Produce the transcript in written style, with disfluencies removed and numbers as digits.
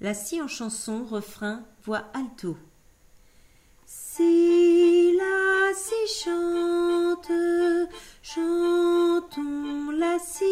La scie en chanson, refrain, voix alto. Si la scie chante, chantons la scie.